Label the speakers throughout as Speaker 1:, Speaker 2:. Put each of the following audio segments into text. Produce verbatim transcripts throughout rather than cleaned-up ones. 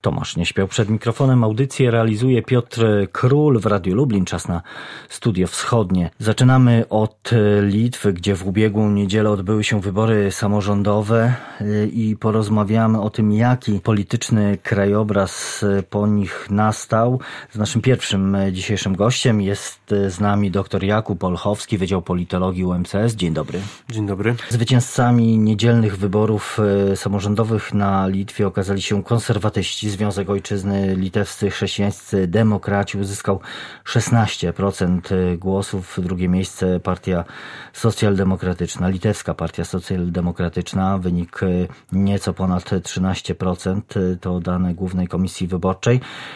Speaker 1: Tomasz nie śpiał przed mikrofonem. Audycję realizuje Piotr Król w Radiu Lublin. Czas na Studio Wschodnie. Zaczynamy od Litwy, gdzie w ubiegłą niedzielę odbyły się wybory samorządowe i porozmawiamy o tym, jaki polityczny krajobraz po nich nastał. Z naszym pierwszym dzisiejszym gościem jest z nami dr Jakub Olchowski, Wydział Politologii U M C S. Dzień dobry.
Speaker 2: Dzień dobry.
Speaker 1: Zwycięzcami niedzielnych wyborów samorządowych na Litwie okazali się konserwatyści. Związek Ojczyzny Litewscy Chrześcijańscy Demokraci uzyskał szesnaście procent głosów. Drugie miejsce Partia Socjaldemokratyczna, Litewska Partia Socjaldemokratyczna. Wynik nieco ponad trzynaście procent. To dane Głównej Komisji Wyborczej.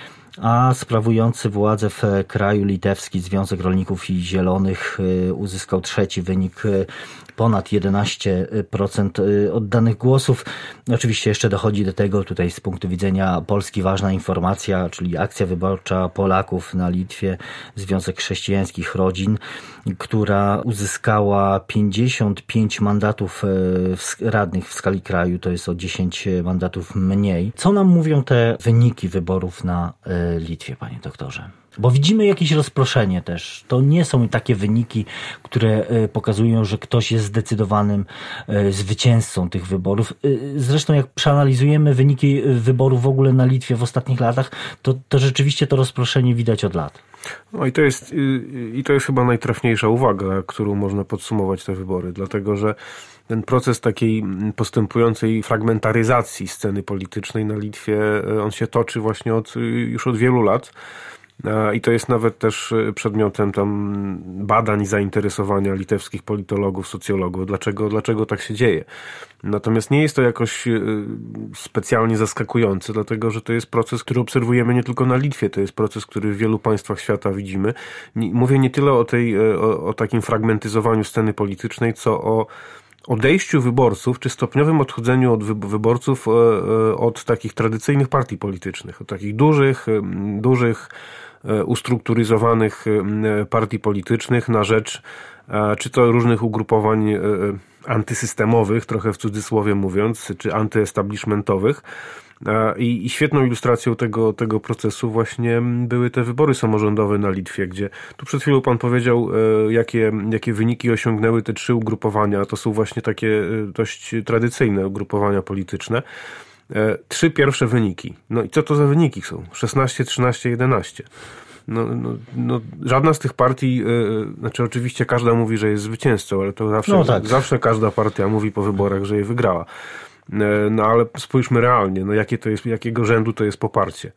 Speaker 1: A sprawujący władzę w kraju litewski Związek Rolników i Zielonych uzyskał trzeci wynik, ponad jedenaście procent oddanych głosów. Oczywiście jeszcze dochodzi do tego tutaj z punktu widzenia Polski ważna informacja, czyli akcja wyborcza Polaków na Litwie, Związek Chrześcijańskich Rodzin, która uzyskała pięćdziesiąt pięć mandatów radnych w skali kraju, to jest o dziesięć mandatów mniej. Co nam mówią te wyniki wyborów na Litwie, panie doktorze? Bo widzimy jakieś rozproszenie też. To nie są takie wyniki, które pokazują, że ktoś jest zdecydowanym zwycięzcą tych wyborów. Zresztą jak przeanalizujemy wyniki wyborów w ogóle na Litwie w ostatnich latach, to, to rzeczywiście to rozproszenie widać od lat.
Speaker 2: No i to jest, i to jest chyba najtrafniejsza uwaga, którą można podsumować te wybory, dlatego że ten proces takiej postępującej fragmentaryzacji sceny politycznej na Litwie, on się toczy właśnie od, już od wielu lat. I to jest nawet też przedmiotem tam badań, zainteresowania litewskich politologów, socjologów. Dlaczego, dlaczego tak się dzieje? Natomiast nie jest to jakoś specjalnie zaskakujące, dlatego że to jest proces, który obserwujemy nie tylko na Litwie. To jest proces, który w wielu państwach świata widzimy. Mówię nie tyle o tej, o, o takim fragmentyzowaniu sceny politycznej, co o odejściu wyborców, czy stopniowym odchodzeniu od wyborców od takich tradycyjnych partii politycznych, od takich dużych, dużych, ustrukturyzowanych partii politycznych na rzecz czy to różnych ugrupowań antysystemowych, trochę w cudzysłowie mówiąc, czy antyestablishmentowych. I, I świetną ilustracją tego, tego procesu właśnie były te wybory samorządowe na Litwie, gdzie tu przed chwilą pan powiedział, jakie, jakie wyniki osiągnęły te trzy ugrupowania. To są właśnie takie dość tradycyjne ugrupowania polityczne. Trzy pierwsze wyniki. No i co to za wyniki są? szesnaście, trzynaście, jedenaście. No, no, no, żadna z tych partii, yy, znaczy oczywiście każda mówi, że jest zwycięzcą, ale to zawsze,
Speaker 1: no tak.
Speaker 2: zawsze każda partia mówi po wyborach, że je wygrała. No ale spójrzmy realnie, no jakie to jest, jakiego rzędu to jest poparcie.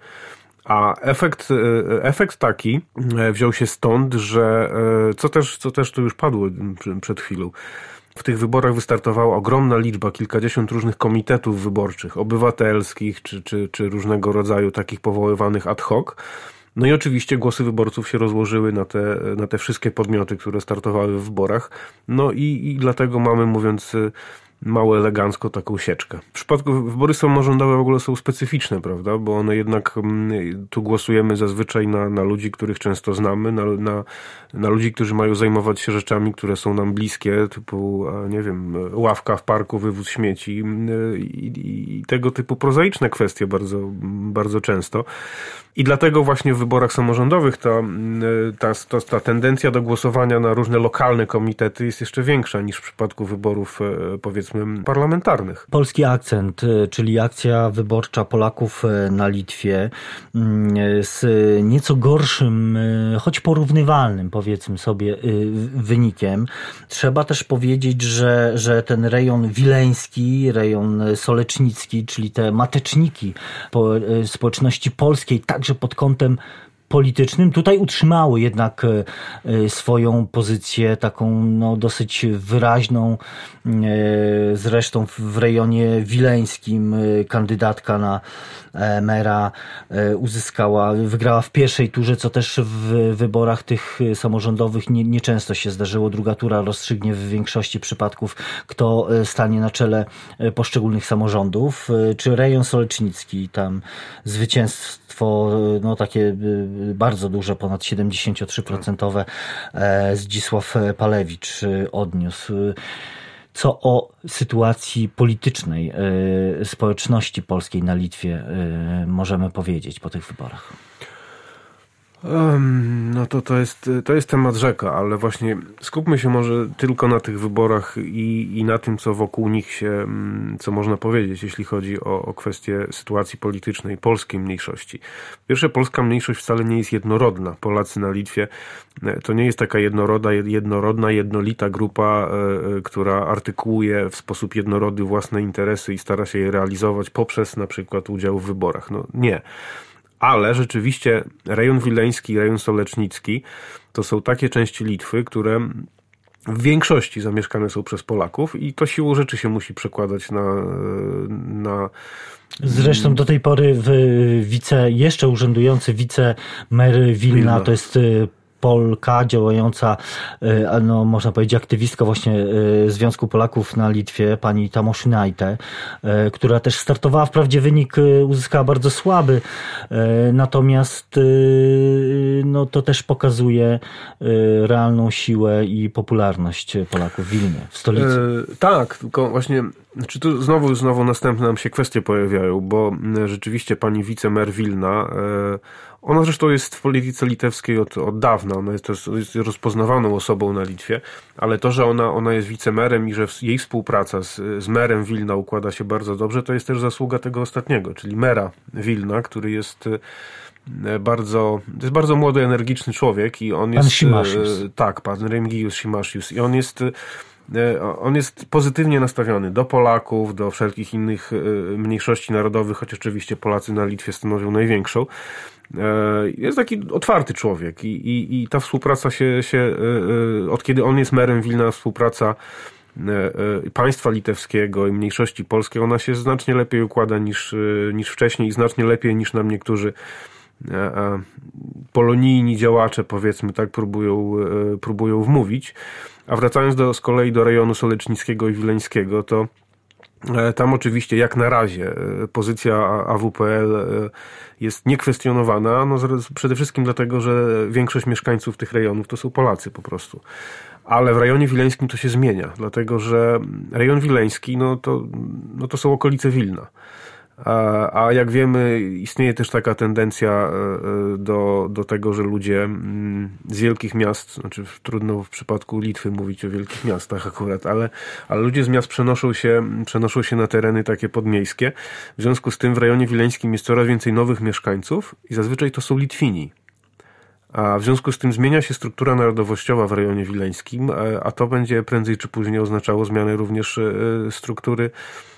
Speaker 2: A efekt, efekt taki wziął się stąd, że co też, co też tu już padło przed chwilą. W tych wyborach wystartowała ogromna liczba, kilkadziesiąt różnych komitetów wyborczych, obywatelskich, czy, czy, czy różnego rodzaju takich powoływanych ad hoc. No i oczywiście głosy wyborców się rozłożyły na te, na te wszystkie podmioty, które startowały w wyborach. No i, i dlatego mamy, mówiąc mało elegancko, taką sieczkę. W przypadku wybory samorządowe w ogóle są specyficzne, prawda? Bo one jednak, tu głosujemy zazwyczaj na, na ludzi, których często znamy, na, na, na ludzi, którzy mają zajmować się rzeczami, które są nam bliskie, typu, nie wiem, ławka w parku, wywóz śmieci i, i, i tego typu prozaiczne kwestie bardzo, bardzo często. I dlatego właśnie w wyborach samorządowych ta, ta, ta, ta tendencja do głosowania na różne lokalne komitety jest jeszcze większa niż w przypadku wyborów, powiedzmy, parlamentarnych.
Speaker 1: Polski akcent, czyli akcja wyborcza Polaków na Litwie z nieco gorszym, choć porównywalnym, powiedzmy sobie, wynikiem. Trzeba też powiedzieć, że, że ten rejon wileński, rejon solecznicki, czyli te mateczniki społeczności polskiej, także pod kątem politycznym, tutaj utrzymały jednak swoją pozycję taką no, dosyć wyraźną. Zresztą w rejonie wileńskim kandydatka na mera uzyskała, wygrała w pierwszej turze, co też w wyborach tych samorządowych nie, nieczęsto się zdarzyło. Druga tura rozstrzygnie w większości przypadków, kto stanie na czele poszczególnych samorządów. Czy rejon solecznicki, tam zwycięstwo no takie bardzo duże, ponad siedemdziesiąt trzy procent Zdzisław Palewicz odniósł. co o sytuacji politycznej społeczności polskiej na Litwie możemy powiedzieć po tych wyborach?
Speaker 2: No to, to, jest, to jest temat rzeka, ale właśnie skupmy się może tylko na tych wyborach i, i na tym, co wokół nich się, co można powiedzieć, jeśli chodzi o, o kwestię sytuacji politycznej polskiej mniejszości. Pierwsze, polska mniejszość wcale nie jest jednorodna. Polacy na Litwie to nie jest taka jednoroda, jednorodna, jednolita grupa, która artykułuje w sposób jednorodny własne interesy i stara się je realizować poprzez na przykład udział w wyborach. No nie. Ale rzeczywiście rejon wileński i rejon sołecznicki to są takie części Litwy, które w większości zamieszkane są przez Polaków i to siłą rzeczy się musi przekładać na... na
Speaker 1: Zresztą do tej pory w wice, jeszcze urzędujący wicemer Wilna, Wilna. to jest Polka działająca, no można powiedzieć aktywistka właśnie Związku Polaków na Litwie, pani Tamoszynaite, która też startowała, wprawdzie wynik uzyskała bardzo słaby, natomiast no to też pokazuje realną siłę i popularność Polaków w Wilnie, w stolicy. E,
Speaker 2: tak, tylko właśnie czy tu znowu, znowu następne nam się kwestie pojawiają, bo rzeczywiście pani wicemer Wilna, ona zresztą jest w polityce litewskiej od, od dawna, ona jest, jest rozpoznawaną osobą na Litwie, ale to, że ona, ona jest wicemerem i że jej współpraca z, z merem Wilna układa się bardzo dobrze, to jest też zasługa tego ostatniego, czyli mera Wilna, który jest bardzo, to jest bardzo młody, energiczny człowiek i on
Speaker 1: pan
Speaker 2: jest...
Speaker 1: Šimasius.
Speaker 2: Tak, pan Remigijus Šimasius i on jest... On jest pozytywnie nastawiony do Polaków, do wszelkich innych mniejszości narodowych, choć oczywiście Polacy na Litwie stanowią największą. Jest taki otwarty człowiek i, i, i ta współpraca się, się, od kiedy on jest merem Wilna, współpraca państwa litewskiego i mniejszości polskiej, ona się znacznie lepiej układa niż, niż wcześniej i znacznie lepiej niż nam niektórzy polonijni działacze, powiedzmy tak, próbują, próbują wmówić. A wracając do, z kolei do rejonu sołecznickiego i wileńskiego, to tam oczywiście jak na razie pozycja A W P L jest niekwestionowana, no przede wszystkim dlatego, że większość mieszkańców tych rejonów to są Polacy po prostu. Ale w rejonie wileńskim to się zmienia, dlatego że rejon wileński no to, no to są okolice Wilna. A, a jak wiemy, istnieje też taka tendencja do, do tego, że ludzie z wielkich miast, znaczy trudno w przypadku Litwy mówić o wielkich miastach akurat, ale, ale ludzie z miast przenoszą się, przenoszą się na tereny takie podmiejskie. W związku z tym w rejonie wileńskim jest coraz więcej nowych mieszkańców i zazwyczaj to są Litwini. A w związku z tym zmienia się struktura narodowościowa w rejonie wileńskim, a to będzie prędzej czy później oznaczało zmianę również struktury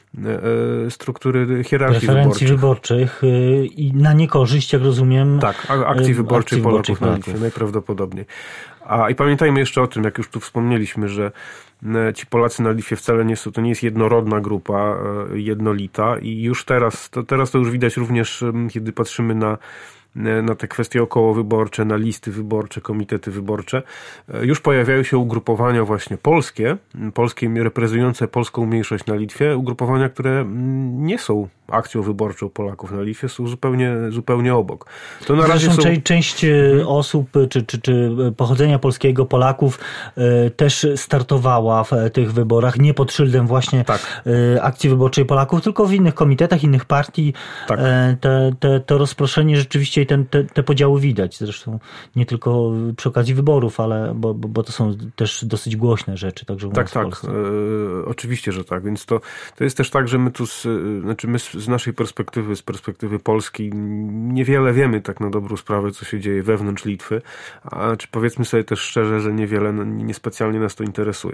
Speaker 2: struktury hierarchii
Speaker 1: preferencji wyborczych. wyborczych i na niekorzyść, jak rozumiem,
Speaker 2: tak, akcji wyborczej akcji Polaków, Polaków na Litwie najprawdopodobniej. A i pamiętajmy jeszcze o tym, jak już tu wspomnieliśmy, że ci Polacy na Litwie wcale nie są, to nie jest jednorodna grupa, jednolita i już teraz, to teraz to już widać również, kiedy patrzymy na na te kwestie okołowyborcze, na listy wyborcze, komitety wyborcze, już pojawiają się ugrupowania właśnie polskie, polskie reprezentujące polską mniejszość na Litwie, ugrupowania, które nie są akcją wyborczą Polaków na Litwie, są zupełnie, zupełnie obok. To na razie
Speaker 1: Zresztą
Speaker 2: są...
Speaker 1: część osób, czy, czy, czy pochodzenia polskiego, Polaków też startowała w tych wyborach, nie pod szyldem właśnie tak. akcji wyborczej Polaków, tylko w innych komitetach, innych partii. Tak. Te, te, to rozproszenie rzeczywiście i ten, te, te podziały widać. Zresztą nie tylko przy okazji wyborów, ale bo, bo, bo to są też dosyć głośne rzeczy. Także u
Speaker 2: tak,
Speaker 1: nas
Speaker 2: tak. E, oczywiście, że tak. Więc to, to jest też tak, że my tu, z, znaczy my z naszej perspektywy, z perspektywy Polski niewiele wiemy tak na dobrą sprawę, co się dzieje wewnątrz Litwy, a czy powiedzmy sobie też szczerze, że niewiele, niespecjalnie nas to interesuje.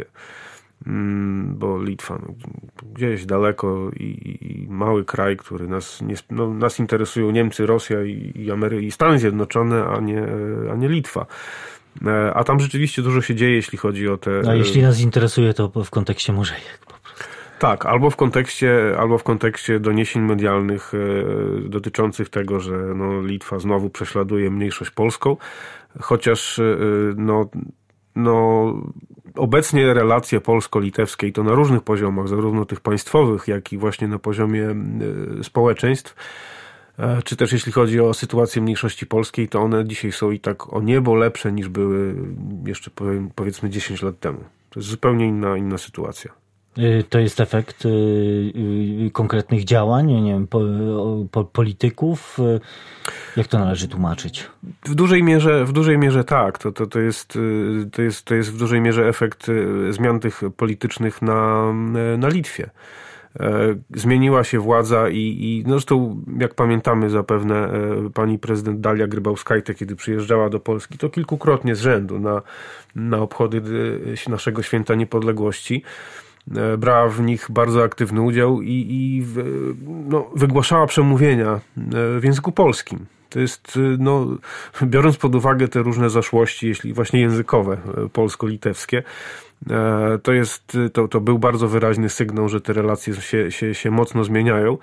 Speaker 2: Bo Litwa no, gdzieś daleko i, i mały kraj, który nas, nie, no, nas interesują Niemcy, Rosja i, i, Amery- i Stany Zjednoczone, a nie, a nie Litwa. A tam rzeczywiście dużo się dzieje, jeśli chodzi o te...
Speaker 1: A jeśli nas interesuje, to w kontekście murzejek po prostu.
Speaker 2: Tak, albo w kontekście, albo w kontekście doniesień medialnych e, dotyczących tego, że no, Litwa znowu prześladuje mniejszość polską, chociaż e, no, no, obecnie relacje polsko-litewskie i to na różnych poziomach, zarówno tych państwowych, jak i właśnie na poziomie e, społeczeństw, e, czy też jeśli chodzi o sytuację mniejszości polskiej, to one dzisiaj są i tak o niebo lepsze niż były jeszcze powiem, powiedzmy dziesięć lat temu. To jest zupełnie inna, inna sytuacja.
Speaker 1: To jest efekt konkretnych działań, nie wiem, po, po, polityków. Jak to należy tłumaczyć?
Speaker 2: W dużej mierze, w dużej mierze tak. To, to, to, jest, to, jest, to jest w dużej mierze efekt zmian tych politycznych na, na Litwie. Zmieniła się władza i, i no zresztą, jak pamiętamy zapewne, pani prezydent Dalia Grybauskaite, kiedy przyjeżdżała do Polski, to kilkukrotnie z rzędu na, na obchody naszego Święta Niepodległości, brała w nich bardzo aktywny udział i, i w, no, wygłaszała przemówienia w języku polskim. To jest, no, biorąc pod uwagę te różne zaszłości, jeśli właśnie językowe, polsko-litewskie, to jest, to, to był bardzo wyraźny sygnał, że te relacje się, się, się mocno zmieniają.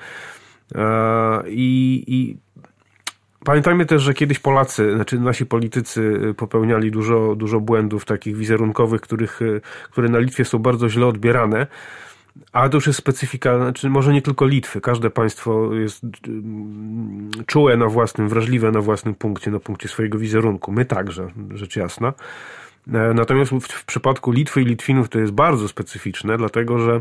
Speaker 2: I, i pamiętajmy też, że kiedyś Polacy, znaczy nasi politycy popełniali dużo, dużo błędów takich wizerunkowych, których, które na Litwie są bardzo źle odbierane. Ale to już jest specyfika, znaczy może nie tylko Litwy. Każde państwo jest czułe na własnym, wrażliwe na własnym punkcie, na punkcie swojego wizerunku. My także, rzecz jasna. Natomiast w, w przypadku Litwy i Litwinów to jest bardzo specyficzne, dlatego że,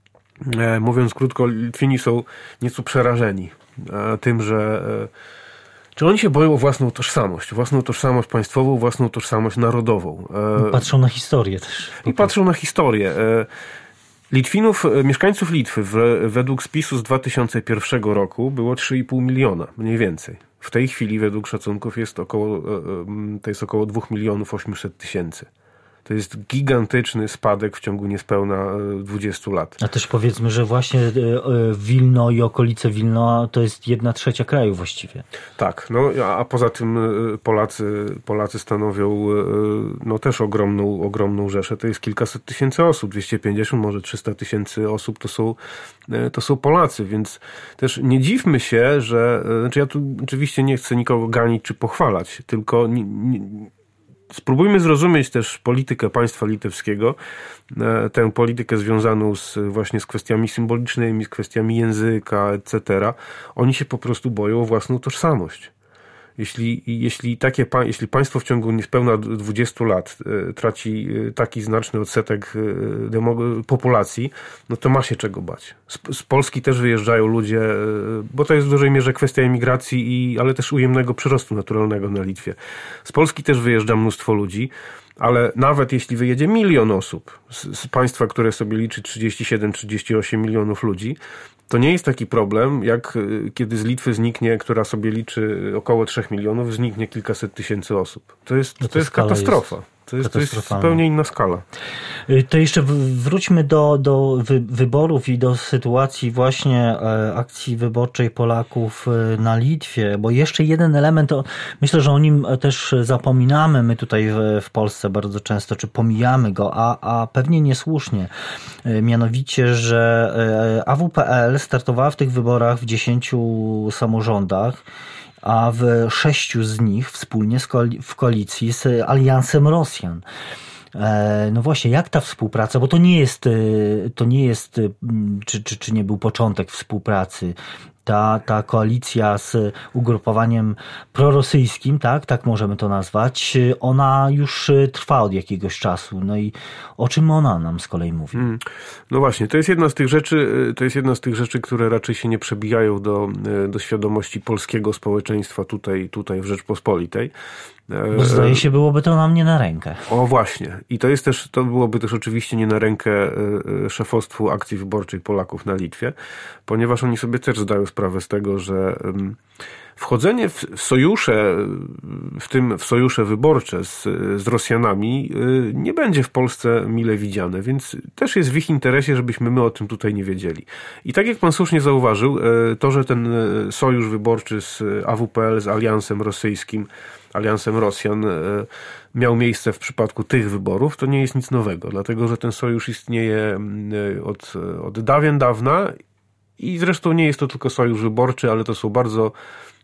Speaker 2: mówiąc krótko, Litwini są nieco przerażeni tym, że czy oni się boją o własną tożsamość, własną tożsamość państwową, własną tożsamość narodową.
Speaker 1: Patrzą na historię też.
Speaker 2: I patrzą na historię. Litwinów, mieszkańców Litwy w, według spisu z dwa tysiące pierwszego roku było trzy i pół miliona, mniej więcej. W tej chwili według szacunków jest około, to jest około dwa miliony osiemset tysięcy. To jest gigantyczny spadek w ciągu niespełna dwudziestu lat.
Speaker 1: A też powiedzmy, że właśnie Wilno i okolice Wilna to jest jedna trzecia kraju właściwie.
Speaker 2: Tak, no a poza tym Polacy, Polacy stanowią no też ogromną, ogromną rzeszę. To jest kilkaset tysięcy osób, dwieście pięćdziesiąt, może trzysta tysięcy osób to są, to są Polacy, więc też nie dziwmy się, że, znaczy ja tu oczywiście nie chcę nikogo ganić czy pochwalać, tylko nie, nie, spróbujmy zrozumieć też politykę państwa litewskiego, tę politykę związaną z, właśnie z kwestiami symbolicznymi, z kwestiami języka, et cetera. Oni się po prostu boją o własną tożsamość. Jeśli, jeśli, takie, jeśli państwo w ciągu niespełna dwudziestu lat traci taki znaczny odsetek populacji, no to ma się czego bać. Z, z Polski też wyjeżdżają ludzie, bo to jest w dużej mierze kwestia emigracji, i, ale też ujemnego przyrostu naturalnego na Litwie. Z Polski też wyjeżdża mnóstwo ludzi, ale nawet jeśli wyjedzie milion osób z, z państwa, które sobie liczy trzydzieści siedem trzydzieści osiem milionów ludzi, to nie jest taki problem, jak kiedy z Litwy zniknie, która sobie liczy około trzech milionów, zniknie kilkaset tysięcy osób. To jest, no to to jest katastrofa. Jest to, jest, to jest zupełnie inna skala.
Speaker 1: To jeszcze wróćmy do, do wyborów i do sytuacji właśnie akcji wyborczej Polaków na Litwie, bo jeszcze jeden element, myślę, że o nim też zapominamy my tutaj w Polsce bardzo często, czy pomijamy go, a, a pewnie niesłusznie. Mianowicie, że A W P L startowała w tych wyborach w dziesięciu samorządach, a w sześciu z nich wspólnie w koalicji z Aliansem Rosjan. No właśnie, jak ta współpraca, bo to nie jest, to nie jest, czy, czy, czy nie był początek współpracy, ta, ta koalicja z ugrupowaniem prorosyjskim, tak, tak możemy to nazwać, ona już trwa od jakiegoś czasu. No i o czym ona nam z kolei mówi? Hmm.
Speaker 2: No właśnie, to jest jedna z tych rzeczy, to jest jedna z tych rzeczy, które raczej się nie przebijają do, do świadomości polskiego społeczeństwa tutaj, tutaj w Rzeczpospolitej.
Speaker 1: Bo zdaje się, byłoby to nam nie na rękę.
Speaker 2: O właśnie. I to jest też, to byłoby też oczywiście nie na rękę szefostwu akcji wyborczej Polaków na Litwie, ponieważ oni sobie też zdają sprawę z tego, że wchodzenie w sojusze, w tym w sojusze wyborcze z, z Rosjanami nie będzie w Polsce mile widziane, więc też jest w ich interesie, żebyśmy my o tym tutaj nie wiedzieli. I tak jak pan słusznie zauważył, to, że ten sojusz wyborczy z A W P L, z Aliansem Rosyjskim, Aliansem Rosjan miał miejsce w przypadku tych wyborów, to nie jest nic nowego, dlatego że ten sojusz istnieje od, od dawien dawna i zresztą nie jest to tylko sojusz wyborczy, ale to są bardzo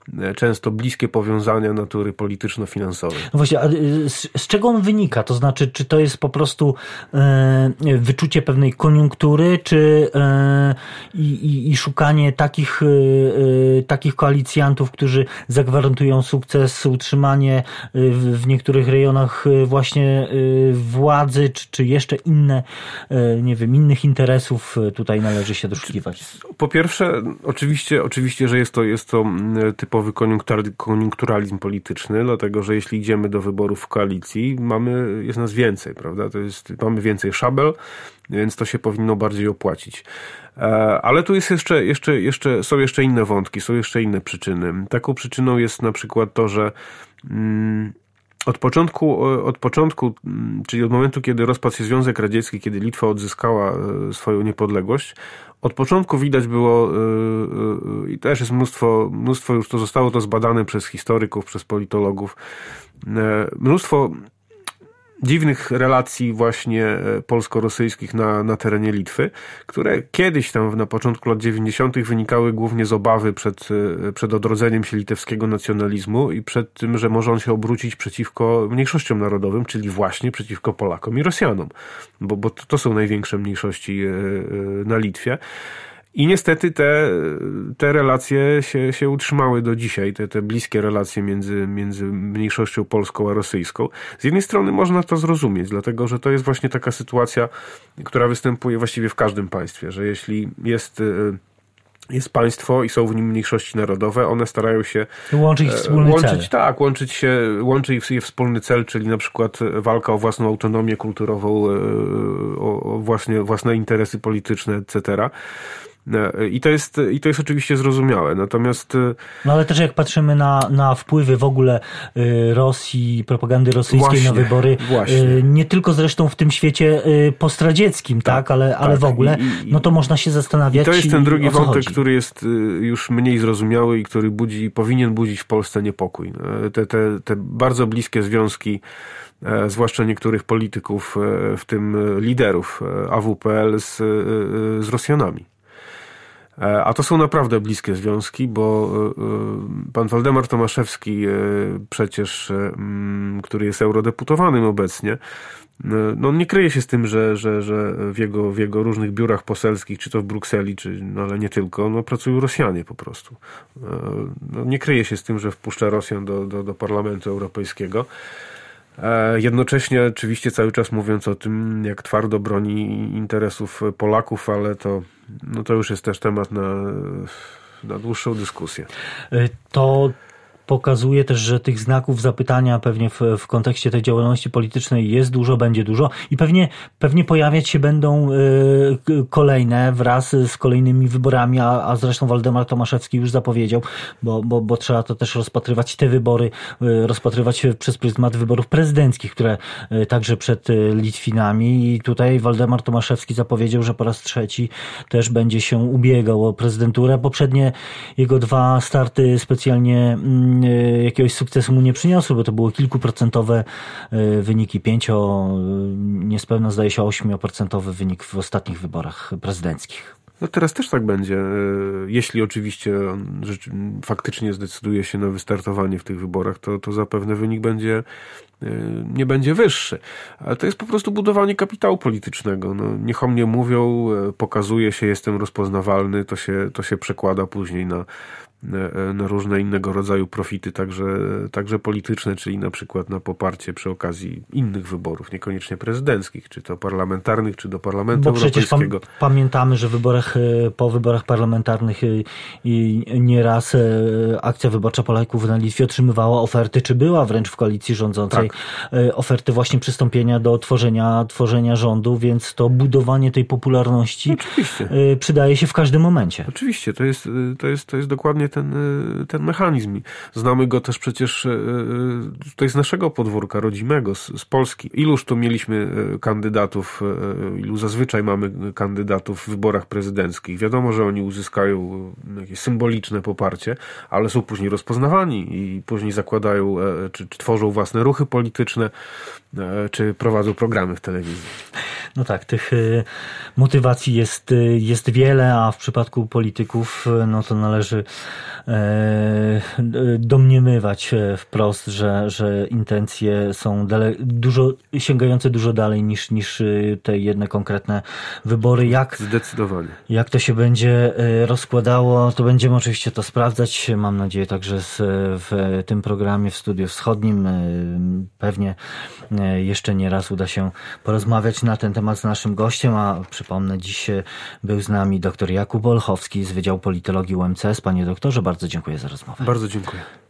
Speaker 2: często bliskie powiązania natury polityczno-finansowej.
Speaker 1: No właśnie, a z, z czego on wynika? To znaczy, czy to jest po prostu e, wyczucie pewnej koniunktury, czy e, i, i szukanie takich, e, takich koalicjantów, którzy zagwarantują sukces, utrzymanie w, w niektórych rejonach właśnie władzy, czy, czy jeszcze inne, nie wiem, innych interesów tutaj należy się doszukiwać?
Speaker 2: Po pierwsze, oczywiście, oczywiście, że jest to, jest to typowy koniunkturalizm polityczny, dlatego, że jeśli idziemy do wyborów w koalicji, mamy, jest nas więcej, prawda? To jest, mamy więcej szabel, więc to się powinno bardziej opłacić. Ale tu jest jeszcze, jeszcze, jeszcze, są jeszcze inne wątki, są jeszcze inne przyczyny. Taką przyczyną jest na przykład to, że mm, Od początku, od początku, czyli od momentu, kiedy rozpadł się Związek Radziecki, kiedy Litwa odzyskała swoją niepodległość, od początku widać było, i też jest mnóstwo, mnóstwo już to zostało to zbadane przez historyków, przez politologów, mnóstwo dziwnych relacji właśnie polsko-rosyjskich na, na terenie Litwy, które kiedyś tam na początku lat dziewięćdziesiątych wynikały głównie z obawy przed, przed odrodzeniem się litewskiego nacjonalizmu i przed tym, że może on się obrócić przeciwko mniejszościom narodowym, czyli właśnie przeciwko Polakom i Rosjanom, bo, bo to są największe mniejszości na Litwie. I niestety te, te relacje się, się utrzymały do dzisiaj, te, te bliskie relacje między, między mniejszością polską a rosyjską. Z jednej strony można to zrozumieć, dlatego że to jest właśnie taka sytuacja, która występuje właściwie w każdym państwie, że jeśli jest... jest państwo i są w nim mniejszości narodowe, one starają się
Speaker 1: łączyć wspólny
Speaker 2: łączyć,
Speaker 1: cel.
Speaker 2: Tak, łączyć się, łączy je wspólny cel, czyli na przykład walka o własną autonomię kulturową, o, o właśnie, własne interesy polityczne, et cetera. I to jest, i to jest oczywiście zrozumiałe. Natomiast...
Speaker 1: No ale też jak patrzymy na, na wpływy w ogóle Rosji, propagandy rosyjskiej właśnie, na wybory, właśnie. Nie tylko zresztą w tym świecie postradzieckim, tak, tak ale, ale tak. w ogóle, I, i, no to można się zastanawiać.
Speaker 2: I to jest ten drugi wątek,
Speaker 1: chodzi.
Speaker 2: który jest już mniej zrozumiały i który budzi, powinien budzić w Polsce niepokój. Te, te, te bardzo bliskie związki, zwłaszcza niektórych polityków, w tym liderów A W P L z, z Rosjanami. A to są naprawdę bliskie związki, bo pan Waldemar Tomaszewski przecież, który jest eurodeputowanym obecnie, no on nie kryje się z tym, że, że, że w, jego, w jego różnych biurach poselskich, czy to w Brukseli, czy, no ale nie tylko, no pracują Rosjanie po prostu. No nie kryje się z tym, że wpuszcza Rosjan do, do, do Parlamentu Europejskiego. Jednocześnie oczywiście cały czas mówiąc o tym, jak twardo broni interesów Polaków, ale to, no to już jest też temat na, na dłuższą dyskusję.
Speaker 1: To pokazuje też, że tych znaków zapytania pewnie w, w kontekście tej działalności politycznej jest dużo, będzie dużo i pewnie, pewnie pojawiać się będą y, kolejne wraz z kolejnymi wyborami, a, a zresztą Waldemar Tomaszewski już zapowiedział, bo, bo, bo trzeba to też rozpatrywać, te wybory, y, rozpatrywać przez pryzmat wyborów prezydenckich, które y, także przed y, Litwinami i tutaj Waldemar Tomaszewski zapowiedział, że po raz trzeci też będzie się ubiegał o prezydenturę. Poprzednie jego dwa starty specjalnie y, jakiegoś sukcesu mu nie przyniosły, bo to było kilkuprocentowe wyniki, pięcio, niespełna zdaje się ośmioprocentowy wynik w ostatnich wyborach prezydenckich.
Speaker 2: No teraz też tak będzie, jeśli oczywiście on faktycznie zdecyduje się na wystartowanie w tych wyborach, to, to zapewne wynik będzie, nie będzie wyższy. Ale to jest po prostu budowanie kapitału politycznego. No, niech o mnie mówią, pokazuje się, jestem rozpoznawalny, to się, to się przekłada później na na różne innego rodzaju profity, także, także polityczne, czyli na przykład na poparcie przy okazji innych wyborów, niekoniecznie prezydenckich, czy to parlamentarnych, czy do Parlamentu
Speaker 1: Bo
Speaker 2: Europejskiego.
Speaker 1: Bo przecież pamiętamy, że w wyborach, po wyborach parlamentarnych i nieraz akcja wyborcza Polaków na Litwie otrzymywała oferty, czy była wręcz w koalicji rządzącej, tak. oferty właśnie przystąpienia do tworzenia, tworzenia rządu, więc to budowanie tej popularności Oczywiście. przydaje się w każdym momencie.
Speaker 2: Oczywiście, to jest, to jest, to jest dokładnie ten, ten mechanizm. Znamy go też przecież tutaj z naszego podwórka rodzimego, z, z Polski. Iluż tu mieliśmy kandydatów, ilu zazwyczaj mamy kandydatów w wyborach prezydenckich. Wiadomo, że oni uzyskają jakieś symboliczne poparcie, ale są później rozpoznawani i później zakładają, czy, czy tworzą własne ruchy polityczne, czy prowadzą programy w telewizji.
Speaker 1: No tak, tych motywacji jest, jest wiele, a w przypadku polityków no to należy e, domniemywać wprost, że, że intencje są dale, dużo, sięgające dużo dalej niż, niż te jedne konkretne wybory. Jak,
Speaker 2: Zdecydowanie.
Speaker 1: Jak to się będzie rozkładało, to będziemy oczywiście to sprawdzać. Mam nadzieję także z, w tym programie w Studiu Wschodnim pewnie jeszcze nie raz uda się porozmawiać na ten temat z naszym gościem, a przypomnę, dziś był z nami dr Jakub Olchowski z Wydziału Politologii U M C S. Panie doktorze, bardzo dziękuję za rozmowę.
Speaker 2: Bardzo dziękuję.